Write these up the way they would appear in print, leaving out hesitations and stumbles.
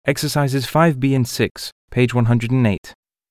Exercises 5B and 6, page 108.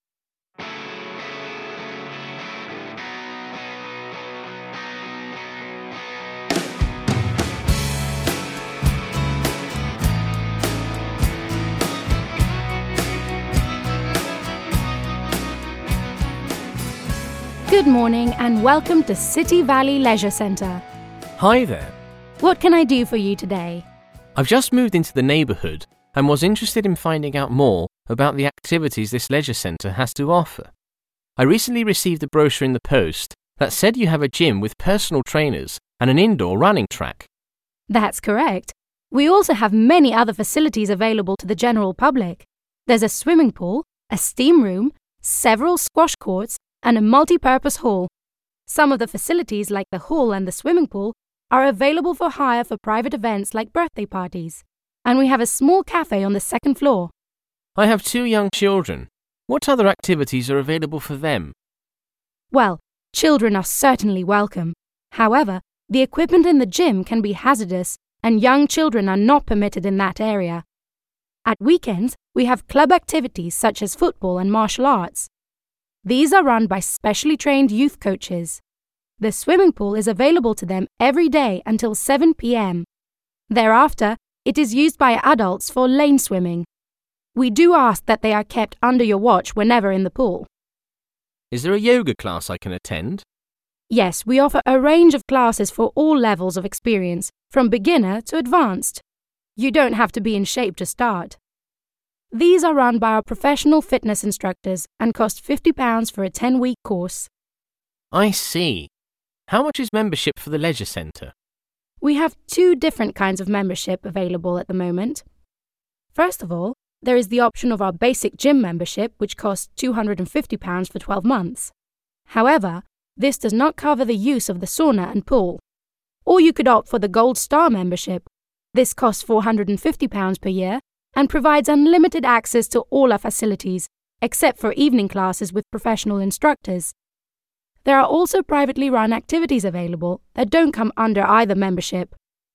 Good morning and welcome to City Valley Leisure Centre. Hi there. What can I do for you today? I've just moved into the neighbourhood and was interested in finding out more about the activities this leisure centre has to offer. I recently received a brochure in the post that said you have a gym with personal trainers and an indoor running track. That's correct. We also have many other facilities available to the general public. There's a swimming pool, a steam room, several squash courts, and a multi-purpose hall. Some of the facilities, like the hall and the swimming pool, are available for hire for private events like birthday parties. And we have a small cafe on the second floor. I have 2 young children. What other activities are available for them? Well, children are certainly welcome. However, the equipment in the gym can be hazardous and young children are not permitted in that area. At weekends, we have club activities such as football and martial arts. These are run by specially trained youth coaches. The swimming pool is available to them every day until 7 p.m. Thereafter, it is used by adults for lane swimming. We do ask that they are kept under your watch whenever in the pool. Is there a yoga class I can attend? Yes, we offer a range of classes for all levels of experience, from beginner to advanced. You don't have to be in shape to start. These are run by our professional fitness instructors and cost £50 for a 10-week course. I see. How much is membership for the leisure centre? We have 2 different kinds of membership available at the moment. First of all, there is the option of our basic gym membership, which costs £250 for 12 months. However, this does not cover the use of the sauna and pool. Or you could opt for the Gold Star membership. This costs £450 per year and provides unlimited access to all our facilities, except for evening classes with professional instructors. There are also privately run activities available that don't come under either membership.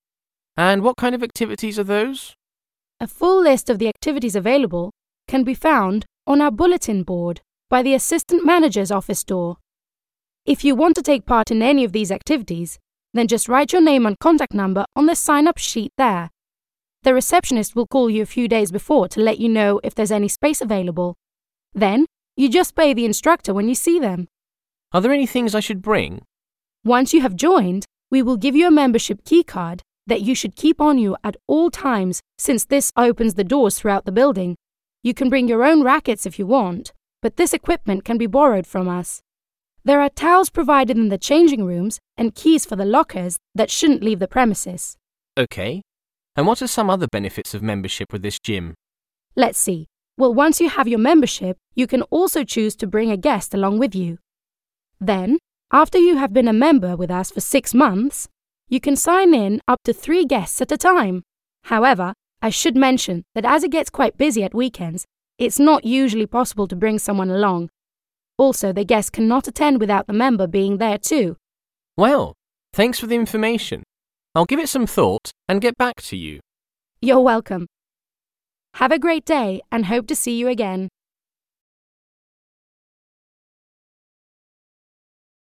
And what kind of activities are those? A full list of the activities available can be found on our bulletin board by the Assistant Manager's office door. If you want to take part in any of these activities, then just write your name and contact number on the sign-up sheet there. The receptionist will call you a few days before to let you know if there's any space available. Then, you just pay the instructor when you see them. Are there any things I should bring? Once you have joined, we will give you a membership key card that you should keep on you at all times, since this opens the doors throughout the building. You can bring your own rackets if you want, but this equipment can be borrowed from us. There are towels provided in the changing rooms and keys for the lockers that shouldn't leave the premises. Okay. And what are some other benefits of membership with this gym? Let's see. Well, once you have your membership, you can also choose to bring a guest along with you. Then, after you have been a member with us for 6 months, you can sign in up to 3 guests at a time. However, I should mention that as it gets quite busy at weekends, it's not usually possible to bring someone along. Also, the guest cannot attend without the member being there too. Well, thanks for the information. I'll give it some thought and get back to you. You're welcome. Have a great day and hope to see you again.